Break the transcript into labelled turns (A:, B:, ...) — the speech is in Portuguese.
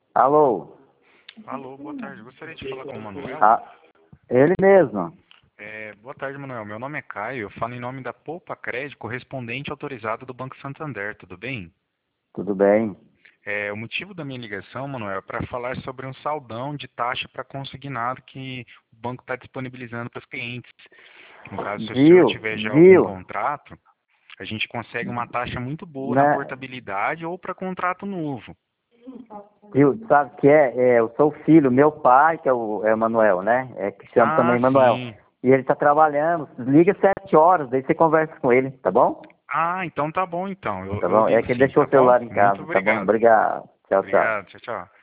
A: Alô?
B: Alô, boa tarde. Gostaria de falar com o Manuel.
A: Ele mesmo.
B: Boa tarde, Manuel. Meu nome é Caio. Eu falo em nome da Poupa Crédito, correspondente autorizado do Banco Santander. Tudo bem?
A: Tudo bem?
B: O motivo da minha ligação, Manuel, é para falar sobre um saldão de taxa para consignado que o banco está disponibilizando para os clientes. No caso, se o senhor tiver já algum
A: Viu?
B: contrato, a gente consegue uma taxa muito boa na
A: Né?
B: portabilidade ou para contrato novo.
A: Viu? Sabe o que é? Eu sou o filho, meu pai, que é o Manuel, né? Que chama
B: Ah,
A: também Manuel.
B: sim.
A: E ele tá trabalhando. Liga 7 horas, daí você conversa com ele, tá bom?
B: Ah, então tá bom então. Eu,
A: Tá
B: eu
A: bom? É
B: ligo
A: que ele
B: sim,
A: deixou
B: tá
A: o
B: bom?
A: celular em
B: Muito
A: casa, tá bom?
B: obrigado.
A: Obrigado. Tchau, tchau.
B: Obrigado, tchau, tchau.